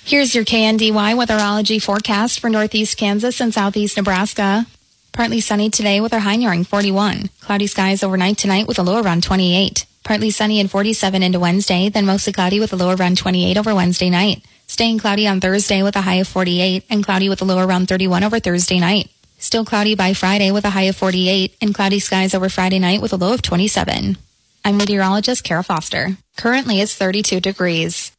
Here's your KNDY weatherology forecast for northeast Kansas and southeast Nebraska. Partly sunny today with our high nearing 41. Cloudy skies overnight tonight with a low around 28. Partly sunny and 47 into Wednesday, then mostly cloudy with a low around 28 over Wednesday night. Staying cloudy on Thursday with a high of 48 and cloudy with a low around 31 over Thursday night. Still cloudy by Friday with a high of 48 and cloudy skies over Friday night with a low of 27. I'm meteorologist Kara Foster. Currently it's 32 degrees.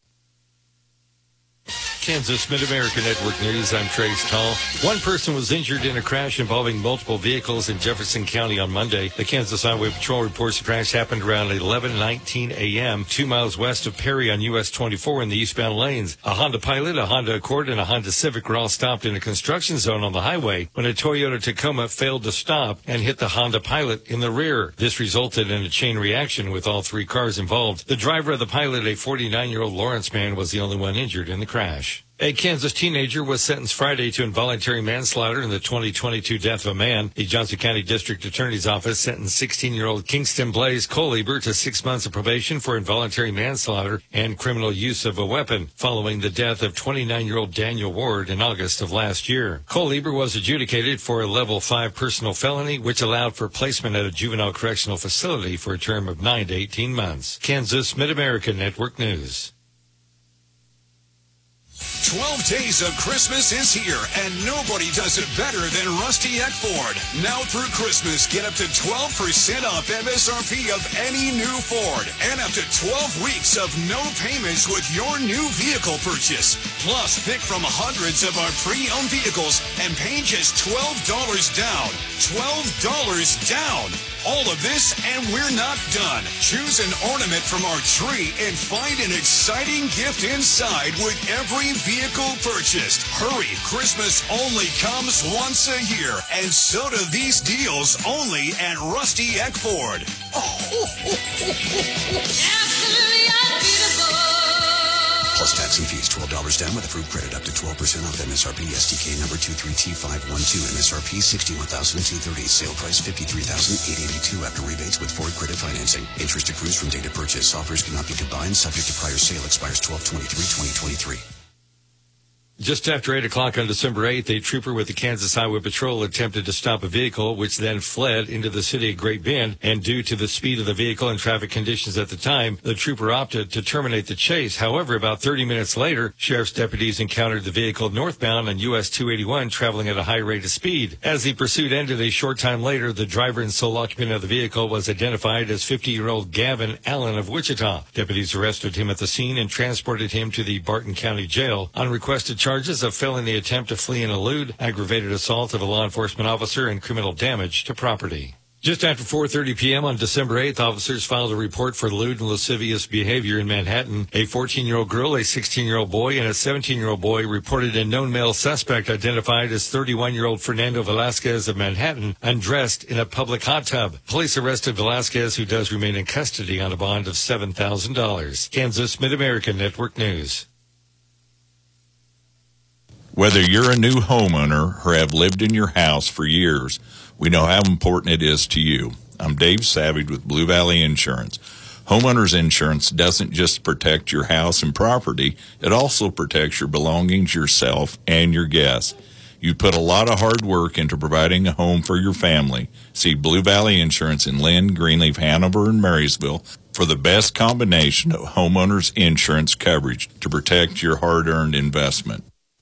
Kansas Mid-America Network News, I'm Trace Tall. One person was injured in a crash involving multiple vehicles in Jefferson County on Monday. The Kansas Highway Patrol reports the crash happened around 11:19 a.m., 2 miles west of Perry on US 24 in the eastbound lanes. A Honda Pilot, a Honda Accord, and a Honda Civic were all stopped in a construction zone on the highway when a Toyota Tacoma failed to stop and hit the Honda Pilot in the rear. This resulted in a chain reaction with all three cars involved. The driver of the Pilot, a 49-year-old Lawrence man, was the only one injured in the crash. A Kansas teenager was sentenced Friday to involuntary manslaughter in the 2022 death of a man. The Johnson County District Attorney's Office sentenced 16-year-old Kingston Blaze Kohlieber to 6 months of probation for involuntary manslaughter and criminal use of a weapon following the death of 29-year-old Daniel Ward in August of last year. Kohlieber was adjudicated for a level 5 personal felony, which allowed for placement at a juvenile correctional facility for a term of 9 to 18 months. Kansas Mid-America Network News. 12 days of Christmas is here, and nobody does it better than Rusty at Ford. Now through Christmas, get up to 12% off MSRP of any new Ford, and up to 12 weeks of no payments with your new vehicle purchase. Plus, pick from hundreds of our pre-owned vehicles and pay just $12 down. $12 down. All of this, and we're not done. Choose an ornament from our tree and find an exciting gift inside with every vehicle purchased. Hurry, Christmas only comes once a year, and so do these deals only at Rusty Eck Ford. Plus tax and fees, $12 down with approved credit up to 12% off MSRP. SDK number 23T512. MSRP $61,230. Sale price $53,882 after rebates with Ford credit financing. Interest accrues from date of purchase. Offers cannot be combined. Subject to prior sale. Expires 12/23/2023. Just after 8 o'clock on December 8th, a trooper with the Kansas Highway Patrol attempted to stop a vehicle, which then fled into the city of Great Bend. And due to the speed of the vehicle and traffic conditions at the time, the trooper opted to terminate the chase. However, about 30 minutes later, sheriff's deputies encountered the vehicle northbound on US 281 traveling at a high rate of speed. As the pursuit ended a short time later, the driver and sole occupant of the vehicle was identified as 50-year-old Gavin Allen of Wichita. Deputies arrested him at the scene and transported him to the Barton County Jail on requested charges of felony attempt to flee and elude, aggravated assault of a law enforcement officer, and criminal damage to property. Just after 4:30 p.m. on December 8th, officers filed a report for lewd and lascivious behavior in Manhattan. A 14-year-old girl, a 16-year-old boy, and a 17-year-old boy reported a known male suspect identified as 31-year-old Fernando Velasquez of Manhattan undressed in a public hot tub. Police arrested Velasquez, who does remain in custody on a bond of $7,000. Kansas Mid-America Network News. Whether you're a new homeowner or have lived in your house for years, we know how important it is to you. I'm Dave Savage with Blue Valley Insurance. Homeowners insurance doesn't just protect your house and property, it also protects your belongings, yourself, and your guests. You put a lot of hard work into providing a home for your family. See Blue Valley Insurance in Lynn, Greenleaf, Hanover, and Marysville for the best combination of homeowners insurance coverage to protect your hard-earned investment.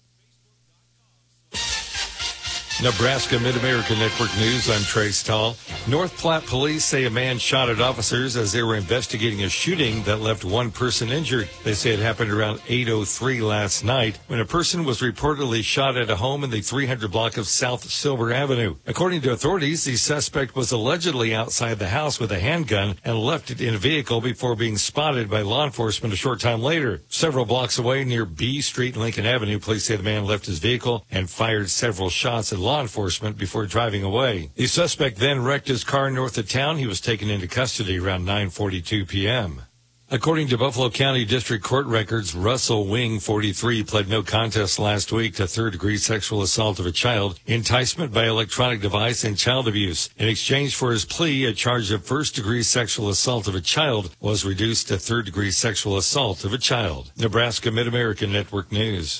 Nebraska Mid-America Network News, I'm Trace Tall. North Platte police say a man shot at officers as they were investigating a shooting that left one person injured. They say it happened around 8:03 last night when a person was reportedly shot at a home in the 300 block of South Silver Avenue. According to authorities, the suspect was allegedly outside the house with a handgun and left it in a vehicle before being spotted by law enforcement a short time later. Several blocks away near B Street and Lincoln Avenue, police say the man left his vehicle and fired several shots at law enforcement before driving away. The suspect then wrecked his car north of town. He was taken into custody around 9:42 p.m. According to Buffalo County District Court records, Russell Wing, 43, pled no contest last week to third-degree sexual assault of a child, enticement by electronic device, and child abuse. In exchange for his plea, a charge of first-degree sexual assault of a child was reduced to third-degree sexual assault of a child. Nebraska Mid-American Network News.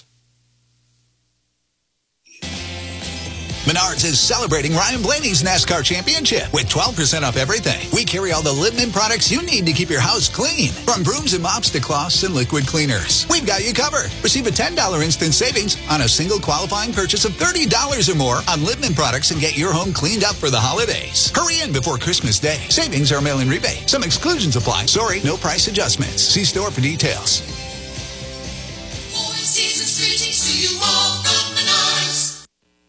Menards is celebrating Ryan Blaney's NASCAR championship with 12% off everything. We carry all the Littman products you need to keep your house clean. From brooms and mops to cloths and liquid cleaners. We've got you covered. Receive a $10 instant savings on a single qualifying purchase of $30 or more on Littman products and get your home cleaned up for the holidays. Hurry in before Christmas Day. Savings are mail-in rebate. Some exclusions apply. Sorry, no price adjustments. See store for details. Season's greetings to you all from Menards.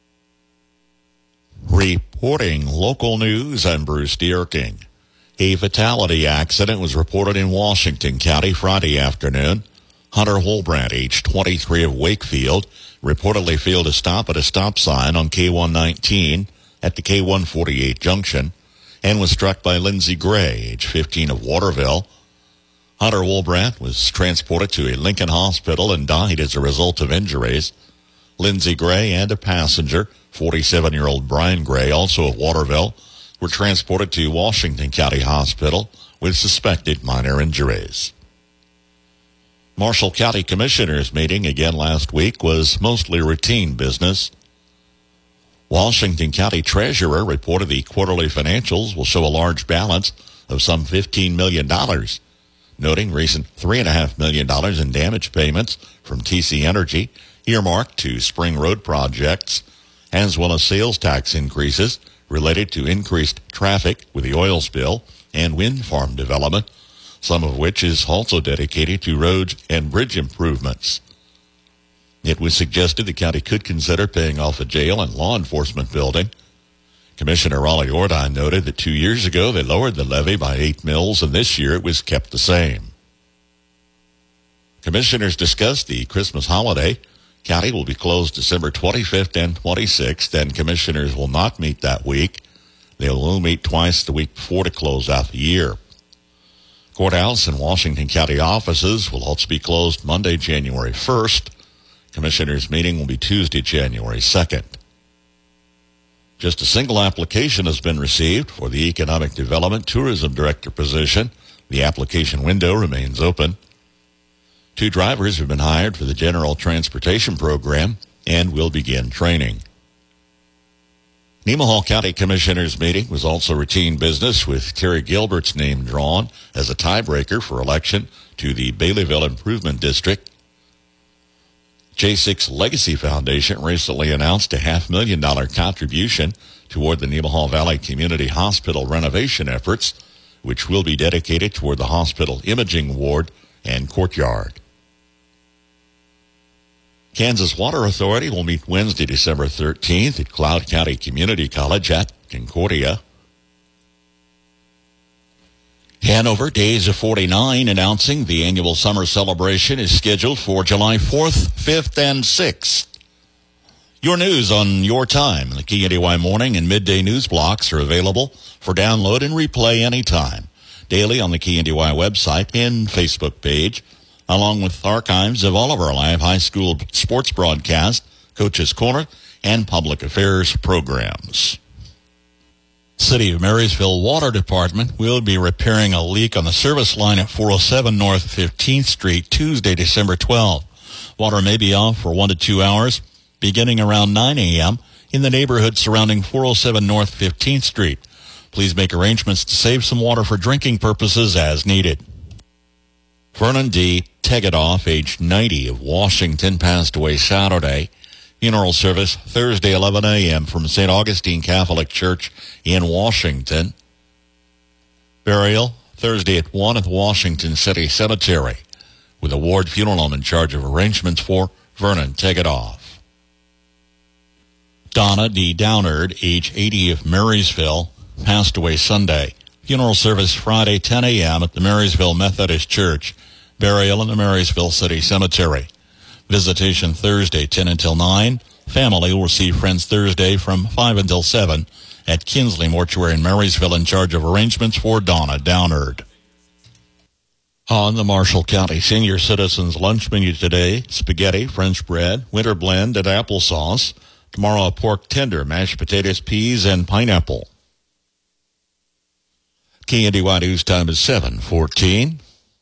Reporting local news, I'm Bruce Dierking. A fatality accident was reported in Washington County Friday afternoon. Hunter Holbrandt, age 23 of Wakefield, reportedly failed to stop at a stop sign on K119 at the K148 junction and was struck by Lindsey Gray, age 15 of Waterville. Hunter Holbrandt was transported to a Lincoln hospital and died as a result of injuries. Lindsey Gray and a passenger, 47-year-old Brian Gray, also of Waterville, were transported to Washington County Hospital with suspected minor injuries. Marshall County Commissioners' meeting again last week was mostly routine business. Washington County Treasurer reported the quarterly financials will show a large balance of some $15 million, noting recent $3.5 million in damage payments from TC Energy earmarked to spring road projects, as well as sales tax increases related to increased traffic with the oil spill and wind farm development, some of which is also dedicated to roads and bridge improvements. It was suggested the county could consider paying off a jail and law enforcement building. Commissioner Raleigh Ordine noted that 2 years ago they lowered the levy by 8 mils, and this year it was kept the same. Commissioners discussed the Christmas holiday. County will be closed December 25th and 26th, and commissioners will not meet that week. They will meet twice the week before to close out the year. Courthouse and Washington County offices will also be closed Monday, January 1st. Commissioners' meeting will be Tuesday, January 2nd. Just a single application has been received for the Economic Development Tourism Director position. The application window remains open. 2 drivers have been hired for the General Transportation Program and will begin training. Nemaha County Commissioners' meeting was also routine business, with Terry Gilbert's name drawn as a tiebreaker for election to the Baileyville Improvement District. J6 Legacy Foundation recently announced a $500,000 contribution toward the Nemaha Valley Community Hospital renovation efforts, which will be dedicated toward the hospital imaging ward and courtyard. Kansas Water Authority will meet Wednesday, December 13th at Cloud County Community College at Concordia. Hanover Days of 49 announcing the annual summer celebration is scheduled for July 4th, 5th, and 6th. Your news on your time. The KNDY morning and midday news blocks are available for download and replay anytime. Daily on the KNDY website and Facebook page, along with archives of all of our live high school sports broadcasts, Coach's Corner, and public affairs programs. City of Marysville Water Department will be repairing a leak on the service line at 407 North 15th Street Tuesday, December 12th. Water may be off for 1 to 2 hours, beginning around 9 a.m. in the neighborhood surrounding 407 North 15th Street. Please make arrangements to save some water for drinking purposes as needed. Vernon D. Tegedoff, age 90, of Washington, passed away Saturday. Funeral service Thursday, 11 a.m. from St. Augustine Catholic Church in Washington. Burial Thursday at 1 at the Washington City Cemetery, with a ward funeral home in charge of arrangements for Vernon Tegedoff. Donna D. Downard, age 80, of Marysville, passed away Sunday. Funeral service Friday, 10 a.m. at the Marysville Methodist Church. Burial in the Marysville City Cemetery. Visitation Thursday, 10 until 9. Family will receive friends Thursday from 5 until 7 at Kinsley Mortuary in Marysville, in charge of arrangements for Donna Downard. On the Marshall County Senior Citizens lunch menu today, spaghetti, French bread, winter blend, and applesauce. Tomorrow, a pork tender, mashed potatoes, peas, and pineapple. KNDY News Time is 7:14.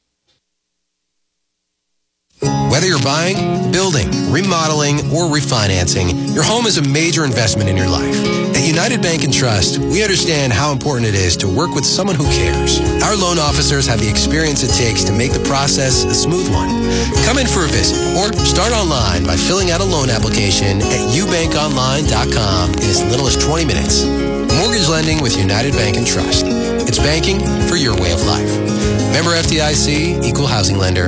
Whether you're buying, building, remodeling, or refinancing, your home is a major investment in your life. At United Bank and Trust, we understand how important it is to work with someone who cares. Our loan officers have the experience it takes to make the process a smooth one. Come in for a visit or start online by filling out a loan application at ubankonline.com in as little as 20 minutes. Mortgage lending with United Bank and Trust. It's banking for your way of life. Member FDIC, Equal Housing Lender.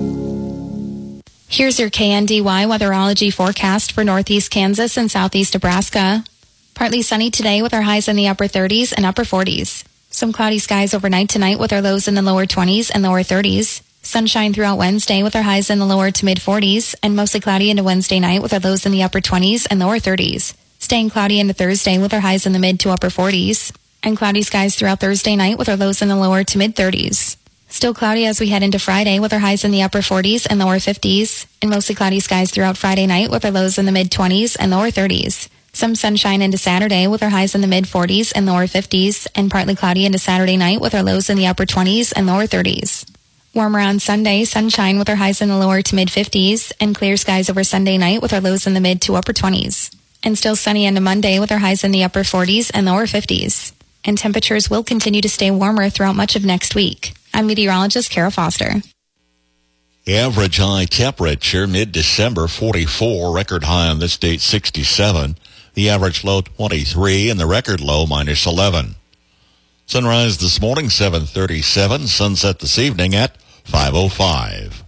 Here's your KNDY weatherology forecast for northeast Kansas and southeast Nebraska. Partly sunny today with our highs in the upper 30s and upper 40s. Some cloudy skies overnight tonight with our lows in the lower 20s and lower 30s. Sunshine throughout Wednesday with our highs in the lower to mid 40s and mostly cloudy into Wednesday night with our lows in the upper 20s and lower 30s. Staying cloudy into Thursday with our highs in the mid to upper 40s. And cloudy skies throughout Thursday night with our lows in the lower to mid 30s. Still cloudy as we head into Friday with our highs in the upper 40s and lower 50s, and mostly cloudy skies throughout Friday night with our lows in the mid-20s and lower 30s. Some sunshine into Saturday with our highs in the mid-40s and lower 50s, and partly cloudy into Saturday night with our lows in the upper 20s and lower 30s. Warmer on Sunday, sunshine with our highs in the lower to mid-50s, and clear skies over Sunday night with our lows in the mid to upper 20s. And still sunny into Monday with our highs in the upper 40s and lower 50s. And temperatures will continue to stay warmer throughout much of next week. I'm meteorologist Kara Foster. Average high temperature mid-December 44, record high on this date 67. The average low 23 and the record low -11. Sunrise this morning 7:37, sunset this evening at 5:05.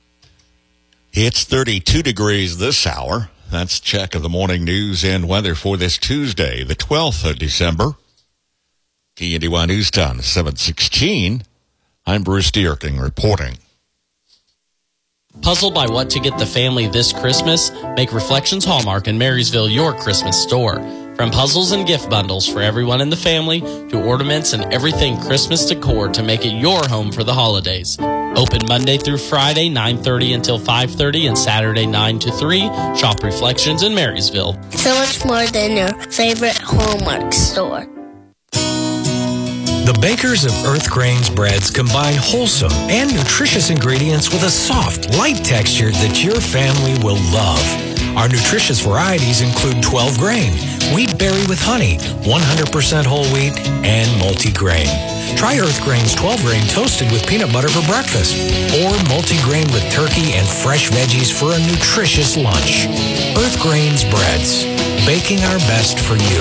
It's 32 degrees this hour. That's a check of the morning news and weather for this Tuesday, the 12th of December. KNDY News Time 7:16. I'm Bruce Dierking reporting. Puzzled by what to get the family this Christmas? Make Reflections Hallmark in Marysville your Christmas store. From puzzles and gift bundles for everyone in the family to ornaments and everything Christmas decor to make it your home for the holidays. Open Monday through Friday, 9:30 until 5:30 and Saturday 9 to 3. Shop Reflections in Marysville. So much more than your favorite Hallmark store. The bakers of Earth Grains breads combine wholesome and nutritious ingredients with a soft, light texture that your family will love. Our nutritious varieties include 12 grain, wheat berry with honey, 100% whole wheat, and multigrain. Try Earth Grain's 12 grain toasted with peanut butter for breakfast, or multigrain with turkey and fresh veggies for a nutritious lunch. Earth Grain's breads, baking our best for you.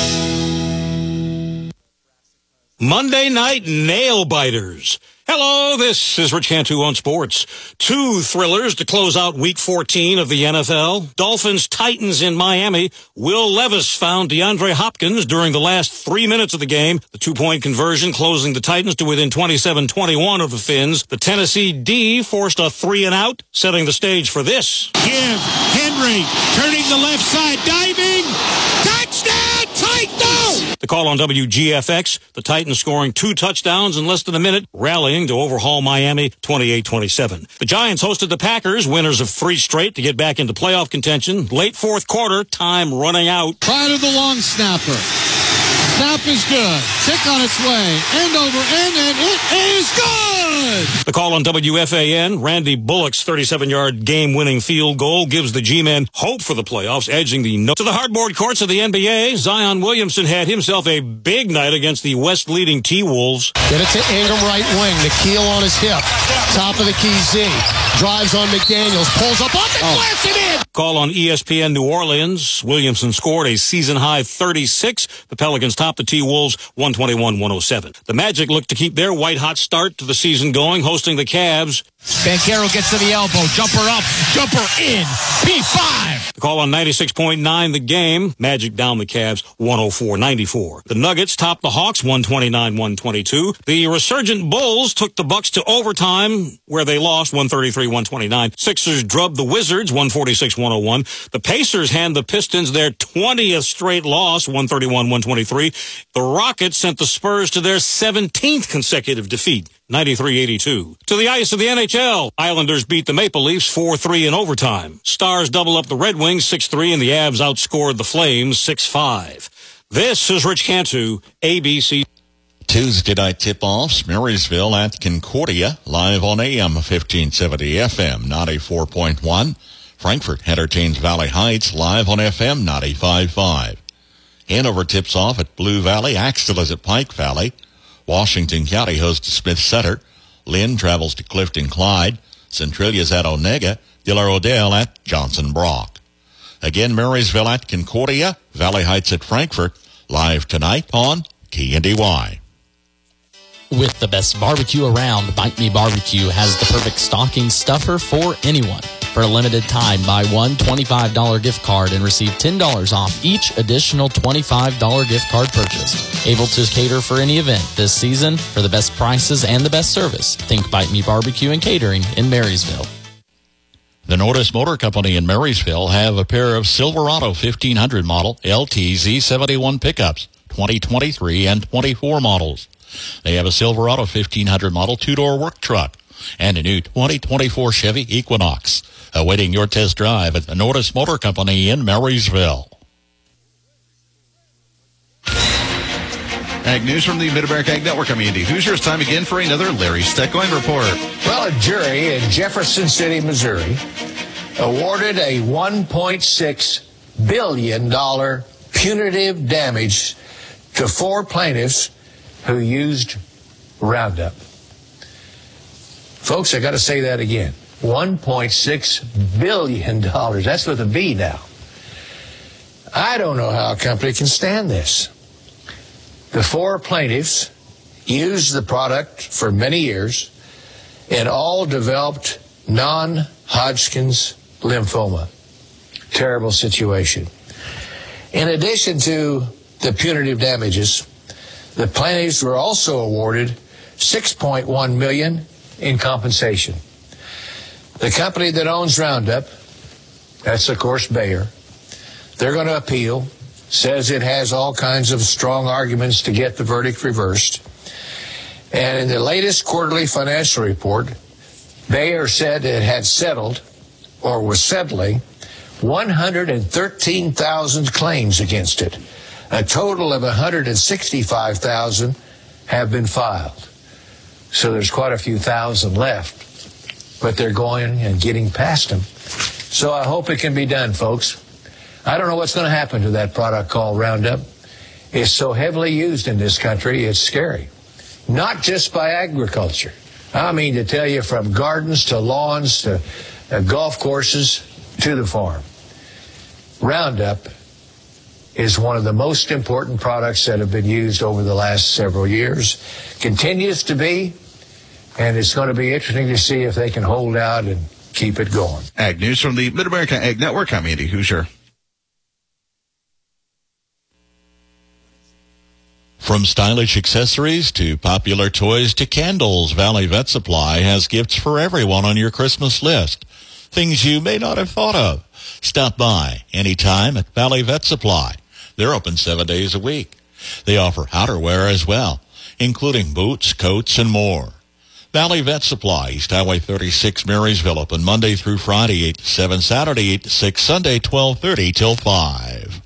Monday Night Nail Biters. Hello, this is Rich Cantu on sports. Two thrillers to close out Week 14 of the NFL. Dolphins-Titans in Miami. Will Levis found DeAndre Hopkins during the last 3 minutes of the game. The two-point conversion closing the Titans to within 27-21 of the Fins. The Tennessee D forced a 3-and-out, setting the stage for this. Give Henry turning the left side, diving. Touchdown, Titans! The call on WGFX. The Titans scoring 2 touchdowns in less than a minute, rallying to overhaul Miami 28-27. The Giants hosted the Packers, winners of 3 straight to get back into playoff contention. Late fourth quarter, time running out. Try to the long snapper. Snap is good. Tick on its way. End over end, and it is good! The call on WFAN. Randy Bullock's 37-yard game-winning field goal gives the G-men hope for the playoffs, edging the to the hardboard courts of the NBA. Zion Williamson had himself a big night against the West-leading T-Wolves. Get it to Ingram right wing. Nikhil on his hip. Top of the key Z. Drives on McDaniels. Pulls up off and blasts it in! Call on ESPN New Orleans. Williamson scored a season-high 36. The Pelicans topped the T-Wolves 121-107. The Magic look to keep their white-hot start to the season going, hosting the Cavs. Banchero gets to the elbow. Jumper up. Jumper in. P5. The call on 96.9 The Game. Magic down the Cavs 104-94. The Nuggets topped the Hawks 129-122. The resurgent Bulls took the Bucks to overtime, where they lost 133-129. Sixers drubbed the Wizards 146-101. The Pacers hand the Pistons their 20th straight loss 131-123. The Rockets sent the Spurs to their 17th consecutive defeat 93-82. To the ice of the NHL. Islanders beat the Maple Leafs 4-3 in overtime. Stars double up the Red Wings 6-3, and the Avs outscored the Flames 6-5. This is Rich Cantu, ABC. Tuesday night tip-offs, Marysville at Concordia, live on AM 1570, FM 94.1. Frankfort entertains Valley Heights, live on FM 95.5. Hanover tips off at Blue Valley. Axtell is at Pike Valley. Washington County hosts Smith Center. Lynn travels to Clifton Clyde. Centralia's at Onega. De La Rodale at Johnson Brock. Again, Marysville at Concordia. Valley Heights at Frankfort. Live tonight on KNDY. With the best barbecue around, Bite Me Barbecue has the perfect stocking stuffer for anyone. For a limited time, buy one $25 gift card and receive $10 off each additional $25 gift card purchased. Able to cater for any event this season for the best prices and the best service. Think Bite Me Barbecue and Catering in Marysville. The Nordis Motor Company in Marysville have a pair of Silverado 1500 model LTZ 71 pickups, 2023 and 24 models. They have a Silverado 1500 model two-door work truck and a new 2024 Chevy Equinox. Awaiting your test drive at the Nordis Motor Company in Marysville. Ag News from the Mid-America Ag Network. I'm Andy Hoosier. It's time again for another Larry Stecklein report. Well, a jury in Jefferson City, Missouri, awarded a $1.6 billion punitive damage to 4 plaintiffs who used Roundup. Folks, I got to say that again. $1.6 billion. That's with a B now. I don't know how a company can stand this. The 4 plaintiffs used the product for many years and all developed non-Hodgkin's lymphoma. Terrible situation. In addition to the punitive damages, the plaintiffs were also awarded $6.1 million in compensation. The company that owns Roundup, that's of course Bayer, they're going to appeal, says it has all kinds of strong arguments to get the verdict reversed. And in the latest quarterly financial report, Bayer said it had settled or was settling 113,000 claims against it. A total of 165,000 have been filed. So there's quite a few thousand left, but they're going and getting past them. So I hope it can be done, folks. I don't know what's going to happen to that product called Roundup. It's so heavily used in this country, it's scary. Not just by agriculture. I mean to tell you, from gardens to lawns to golf courses to the farm. Roundup is one of the most important products that have been used over the last several years. Continues to be, and it's going to be interesting to see if they can hold out and keep it going. Ag News from the Mid-America Ag Network. I'm Andy Hoosier. From stylish accessories to popular toys to candles, Valley Vet Supply has gifts for everyone on your Christmas list. Things you may not have thought of. Stop by anytime at Valley Vet Supply. They're open 7 days a week. They offer outerwear as well, including boots, coats, and more. Valley Vet Supply, East Highway 36, Marysville, open Monday through Friday, 8 to 7, Saturday, 8 to 6, Sunday, 12:30 till 5.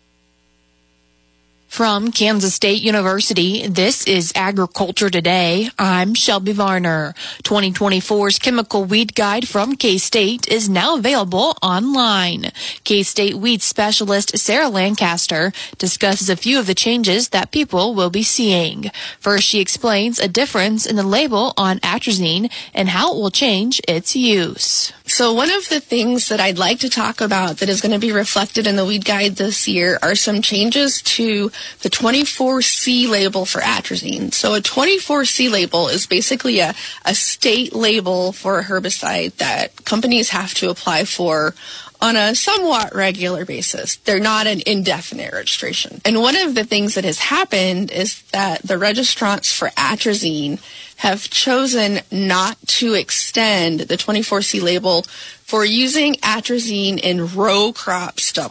From Kansas State University, this is Agriculture Today. I'm Shelby Varner. 2024's Chemical Weed Guide from K-State is now available online. K-State weed specialist Sarah Lancaster discusses a few of the changes that people will be seeing. First, she explains a difference in the label on atrazine and how it will change its use. So one of the things that I'd like to talk about that is going to be reflected in the weed guide this year are some changes to the 24C label for atrazine. So a 24C label is basically a state label for a herbicide that companies have to apply for on a somewhat regular basis. They're not an indefinite registration. And one of the things that has happened is that the registrants for atrazine have chosen not to extend the 24C label for using atrazine in row crop stubble.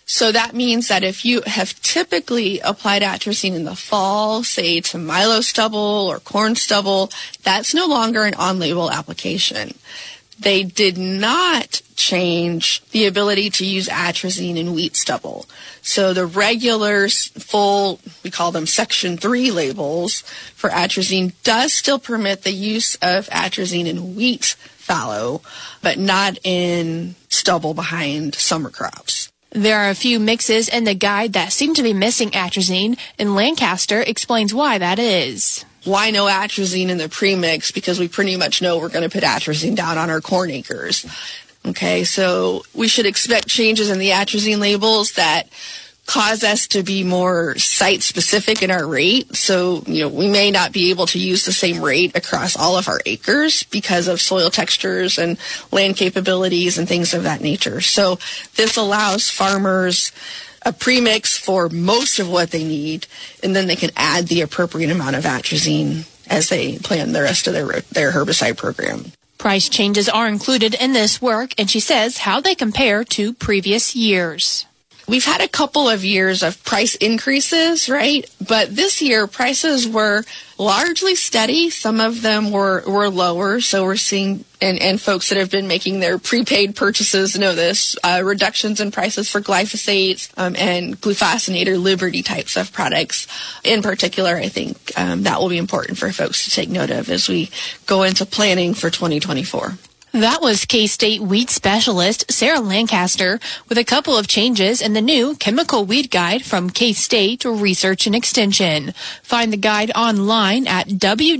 So that means that if you have typically applied atrazine in the fall, say to milo stubble or corn stubble, that's no longer an on-label application. They did not change the ability to use atrazine in wheat stubble. So the regular full, we call them Section 3 labels for atrazine, does still permit the use of atrazine in wheat fallow, but not in stubble behind summer crops. There are a few mixes in the guide that seem to be missing atrazine, and Lancaster explains why that is. Why no atrazine in the premix? Because we pretty much know we're going to put atrazine down on our corn acres. Okay, so we should expect changes in the atrazine labels that cause us to be more site-specific in our rate. So, we may not be able to use the same rate across all of our acres because of soil textures and land capabilities and things of that nature. So this allows farmers a premix for most of what they need, and then they can add the appropriate amount of atrazine as they plan the rest of their herbicide program. Price changes are included in this work, and she says how they compare to previous years. We've had a couple of years of price increases, right? But this year, prices were largely steady. Some of them were lower. So we're seeing, and folks that have been making their prepaid purchases know this, reductions in prices for glyphosates and glufosinate or Liberty types of products. In particular, I think that will be important for folks to take note of as we go into planning for 2024. That was K-State weed specialist Sarah Lancaster with a couple of changes in the new chemical weed guide from K-State Research and Extension. Find the guide online at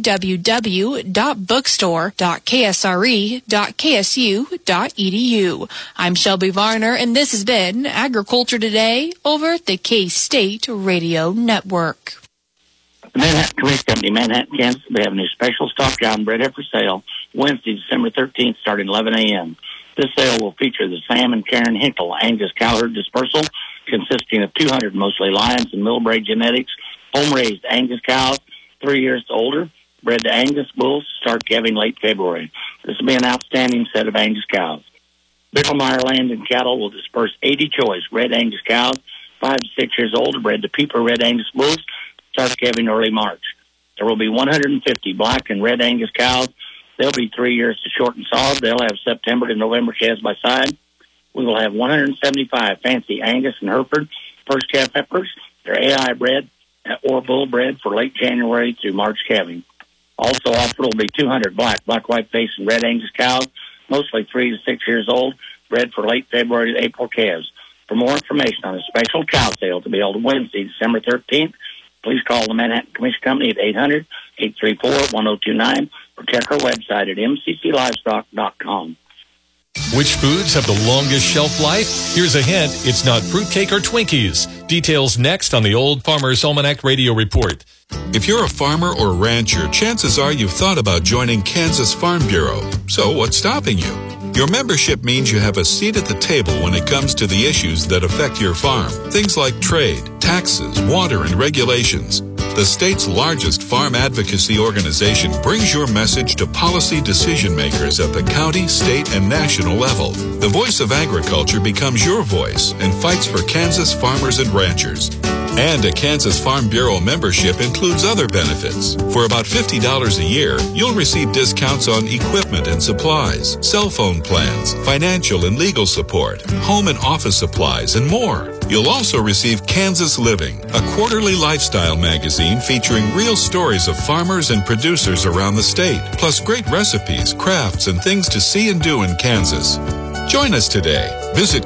www.bookstore.ksre.ksu.edu. I'm Shelby Varner, and this has been Agriculture Today over at the K-State Radio Network. The Manhattan Commission Company, Manhattan, Kansas, we have a new special stock John bread for sale Wednesday, December 13th, starting 11 a.m. This sale will feature the Sam and Karen Hinkle Angus cow herd dispersal, consisting of 200 mostly Lions and Millbrae genetics, home-raised Angus cows, 3 years older, bred to Angus bulls, start calving late February. This will be an outstanding set of Angus cows. Bicklemeyer Land and Cattle will disperse 80 choice red Angus cows, 5 to 6 years old, bred to Pieper red Angus bulls, start calving early March. There will be 150 black and red Angus cows. They'll be 3 years to short and solid. They'll have September to November calves by side. We will have 175 fancy Angus and Hereford first calf heifers. They're AI bred or bull bred for late January through March calving. Also offered will be 200 black, white face, and red Angus cows, mostly 3 to 6 years old, bred for late February to April calves. For more information on a special cow sale to be held Wednesday, December 13th, please call the Manhattan Commission Company at 800-834-1029 or check our website at mcclivestock.com. Which foods have the longest shelf life? Here's a hint. It's not fruitcake or Twinkies. Details next on the Old Farmer's Almanac Radio Report. If you're a farmer or rancher, chances are you've thought about joining Kansas Farm Bureau. So what's stopping you? Your membership means you have a seat at the table when it comes to the issues that affect your farm. Things like trade, taxes, water, and regulations. The state's largest farm advocacy organization brings your message to policy decision makers at the county, state, and national level. The voice of agriculture becomes your voice and fights for Kansas farmers and ranchers. And a Kansas Farm Bureau membership includes other benefits. For about $50 a year, you'll receive discounts on equipment and supplies, cell phone plans, financial and legal support, home and office supplies, and more. You'll also receive Kansas Living, a quarterly lifestyle magazine featuring real stories of farmers and producers around the state, plus great recipes, crafts, and things to see and do in Kansas. Join us today. Visit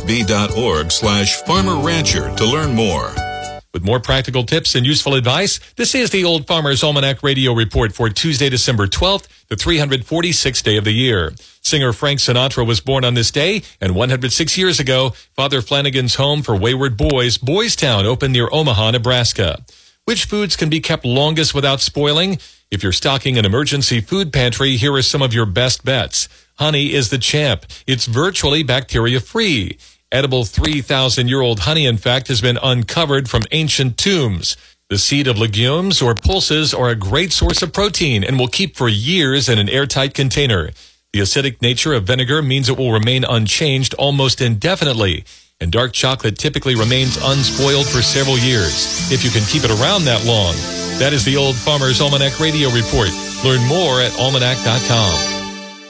kfb.org/farmerrancher to learn more. With more practical tips and useful advice, this is the Old Farmer's Almanac Radio Report for Tuesday, December 12th, the 346th day of the year. Singer Frank Sinatra was born on this day, and 106 years ago, Father Flanagan's Home for Wayward Boys, Boys Town, opened near Omaha, Nebraska. Which foods can be kept longest without spoiling? If you're stocking an emergency food pantry, here are some of your best bets. Honey is the champ. It's virtually bacteria-free. Edible 3,000-year-old honey, in fact, has been uncovered from ancient tombs. The seed of legumes or pulses are a great source of protein and will keep for years in an airtight container. The acidic nature of vinegar means it will remain unchanged almost indefinitely. and dark chocolate typically remains unspoiled for several years, if you can keep it around that long. That is the Old Farmer's Almanac Radio Report. Learn more at almanac.com.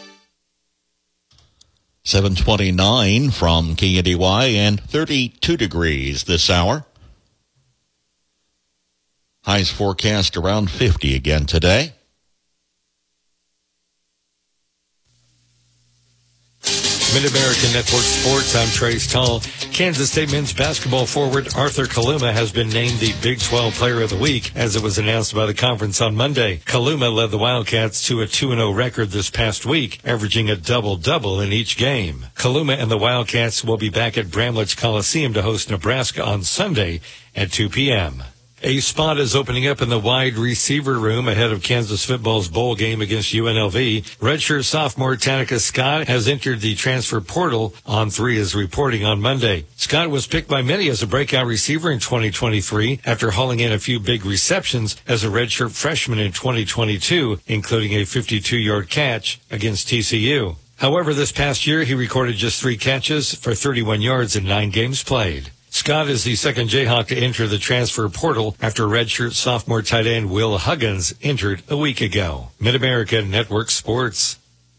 7:29 from KNDY and 32 degrees this hour. Highs forecast around 50 again today. Mid-American Network Sports, I'm Trace Tall. Kansas State men's basketball forward Arthur Kaluma has been named the Big 12 Player of the Week, as it was announced by the conference on Monday. Kaluma led the Wildcats to a 2-0 record this past week, averaging a double-double in each game. Kaluma and the Wildcats will be back at Bramlage Coliseum to host Nebraska on Sunday at 2 p.m. A spot is opening up in the wide receiver room ahead of Kansas football's bowl game against UNLV. Redshirt sophomore Tanika Scott has entered the transfer portal. On3 is reporting on Monday. Scott was picked by many as a breakout receiver in 2023 after hauling in a few big receptions as a redshirt freshman in 2022, including a 52-yard catch against TCU. However, this past year, he recorded just 3 catches for 31 yards in 9 games played. Scott is the second Jayhawk to enter the transfer portal after redshirt sophomore tight end Will Huggins entered a week ago. Mid-American Network Sports.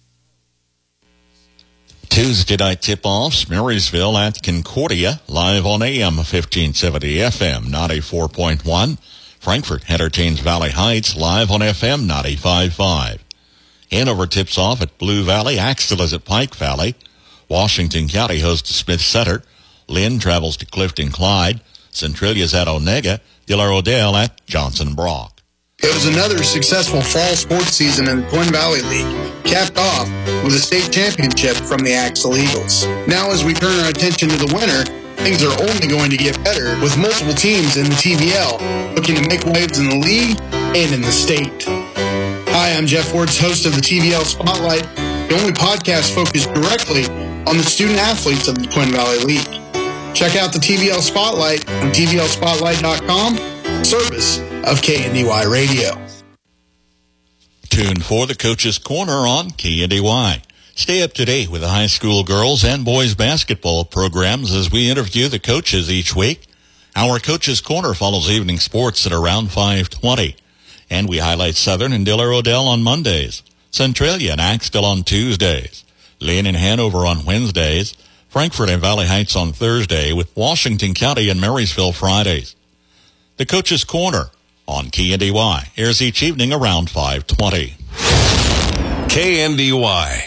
Tuesday night tip-offs, Marysville at Concordia, live on AM 1570 FM 94.1. Frankfort entertains Valley Heights, live on FM 95.5. Hanover tips off at Blue Valley. Axtell is at Pike Valley. Washington County hosts Smith Center. Lynn travels to Clifton Clyde. Centralia's at Onega. Diller Odell at Johnson Brock. It was another successful fall sports season in the Twin Valley League, capped off with a state championship from the Axtell Eagles. Now as we turn our attention to the winter, things are only going to get better with multiple teams in the TVL looking to make waves in the league and in the state. Hi, I'm Jeff Wertz, host of the TVL Spotlight, the only podcast focused directly on the student athletes of the Twin Valley League. Check out the TVL Spotlight on tvlspotlight.com, service of KNDY Radio. Tuned for the Coach's Corner on KNDY. Stay up to date with the high school girls and boys basketball programs as we interview the coaches each week. Our Coach's Corner follows evening sports at around 5:20. And we highlight Southern and Diller Odell on Mondays, Centralia and Axtell on Tuesdays, Lynn and Hanover on Wednesdays, Frankfort and Valley Heights on Thursday, with Washington County and Marysville Fridays. The Coach's Corner on KNDY airs each evening around 5:20. KNDY.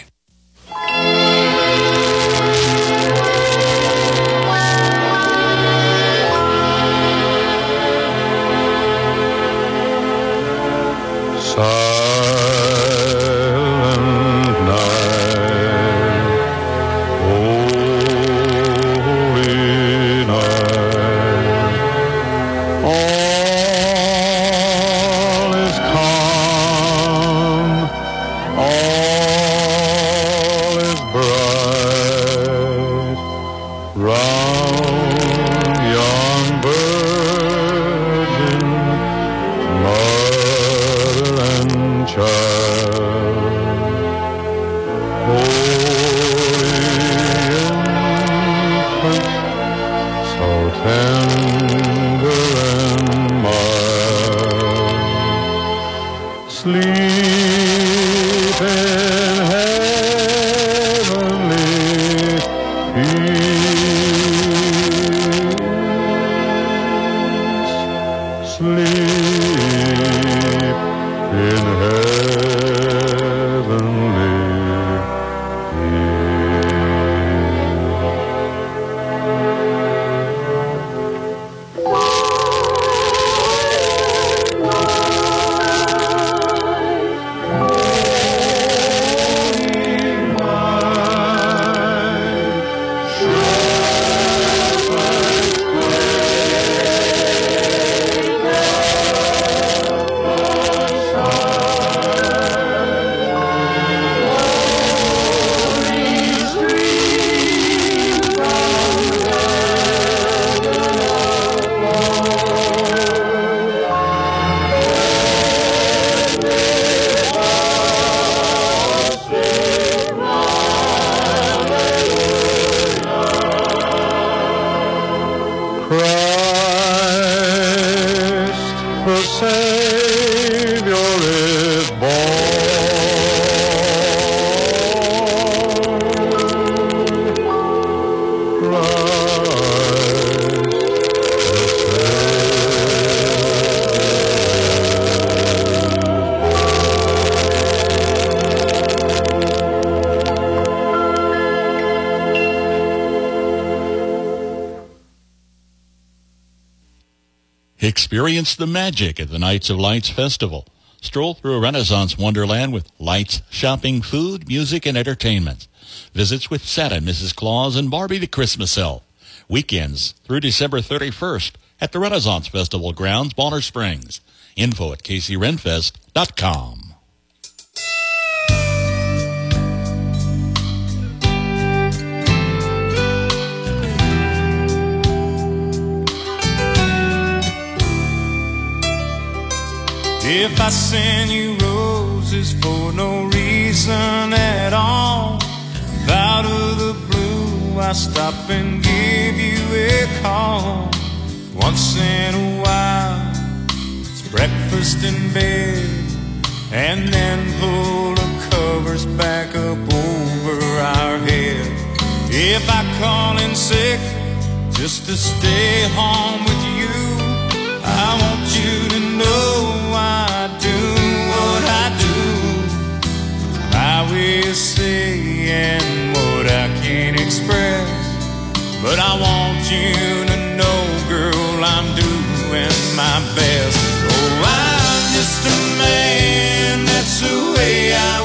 Sleep Experience the magic at the Nights of Lights Festival. Stroll through a Renaissance wonderland with lights, shopping, food, music, and entertainment. Visits with Santa, Mrs. Claus, and Barbie the Christmas Elf. Weekends through December 31st at the Renaissance Festival grounds, Bonner Springs. Info at kcrenfest.com. If I send you roses for no reason at all, out of the blue I stop and give you a call. Once in a while it's breakfast in bed, and then pull the covers back up over our head. If I call in sick just to stay home with you, I want you to know I do what I do. I will say and what I can't express, but I want you to know, girl, I'm doing my best. Oh, I'm just a man, that's the way I